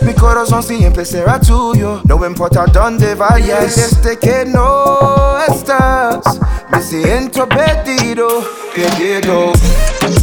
Mi corazón siempre será tuyo. No importa dónde vayas. Desde que no estás, me siento perdido, perdido.